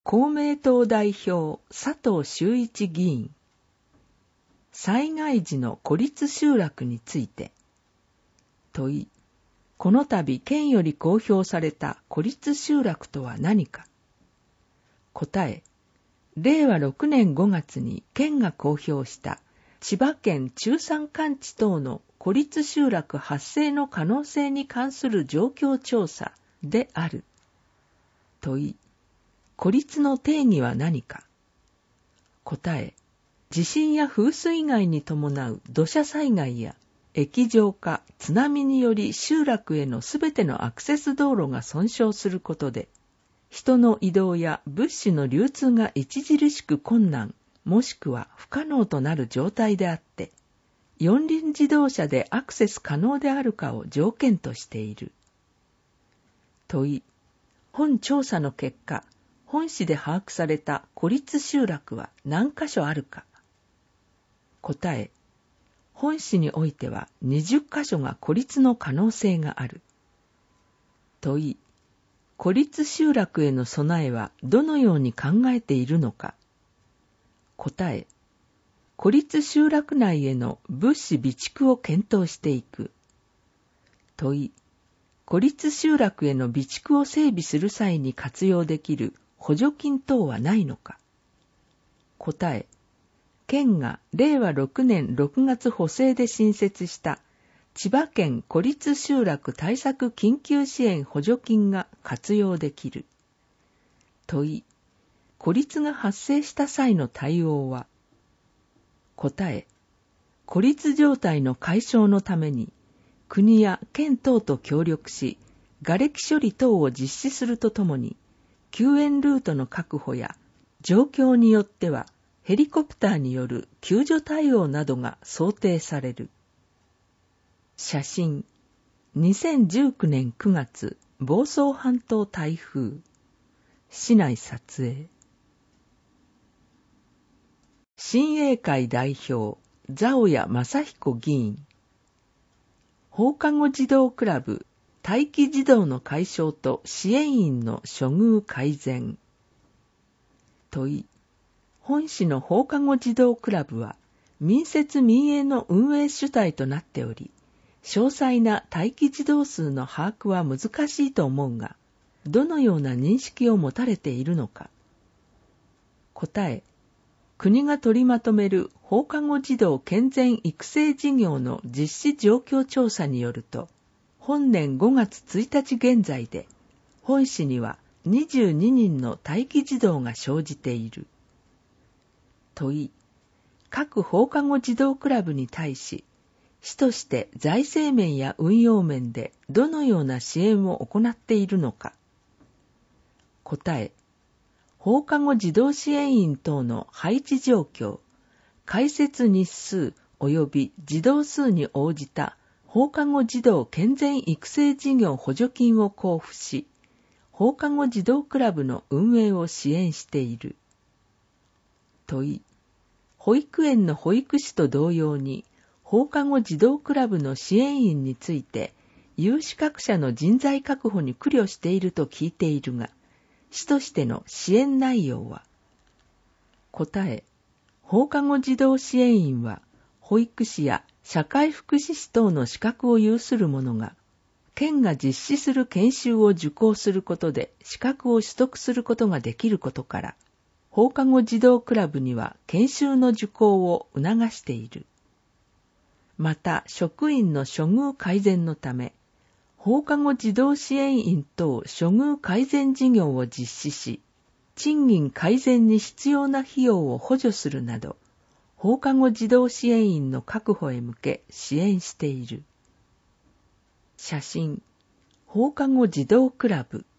公明党代表佐藤修一議員、災害時の孤立集落について。問い、この度県より公表された孤立集落とは何か。答え、令和6年5月に県が公表した千葉県中山間地等の孤立集落発生の可能性に関する状況調査である。問い、孤立の定義は何か。答え、地震や風水害に伴う土砂災害や液状化、津波により集落へのすべてのアクセス道路が損傷することで、人の移動や物資の流通が著しく困難、もしくは不可能となる状態であって、四輪自動車でアクセス可能であるかを条件としている。問い、本調査の結果、本市で把握された孤立集落は何箇所あるか。答え、本市においては20箇所が孤立の可能性がある。問い、孤立集落への備えはどのように考えているのか。答え、孤立集落内への物資備蓄を検討していく。問い、孤立集落への備蓄を整備する際に活用できる補助金等はないのか。答え、県が令和6年6月補正で新設した千葉県孤立集落対策緊急支援補助金が活用できる。問い、孤立が発生した際の対応は。答え、孤立状態の解消のために国や県等と協力し、瓦礫処理等を実施するとともに、救援ルートの確保や状況によってはヘリコプターによる救助対応などが想定される。写真、2019年9月、房総半島台風。市内撮影。親衛会代表、蔵尾谷正彦議員。放課後児童クラブ、待機児童の解消と支援員の処遇改善。問い、本市の放課後児童クラブは民設民営の運営主体となっており、詳細な待機児童数の把握は難しいと思うが、どのような認識を持たれているのか。答え、国が取りまとめる放課後児童健全育成事業の実施状況調査によると、本年5月1日現在で、本市には22人の待機児童が生じている。問い、各放課後児童クラブに対し、市として財政面や運用面でどのような支援を行っているのか。答え、放課後児童支援員等の配置状況、開設日数及び児童数に応じた放課後児童健全育成事業補助金を交付し、放課後児童クラブの運営を支援している。問い、保育園の保育士と同様に、放課後児童クラブの支援員について、有資格者の人材確保に苦慮していると聞いているが、市としての支援内容は。答え、放課後児童支援員は、保育士や社会福祉士等の資格を有する者が、県が実施する研修を受講することで資格を取得することができることから、放課後児童クラブには研修の受講を促している。また、職員の処遇改善のため、放課後児童支援員等処遇改善事業を実施し、賃金改善に必要な費用を補助するなど、放課後児童支援員の確保へ向け支援している。写真、放課後児童クラブ。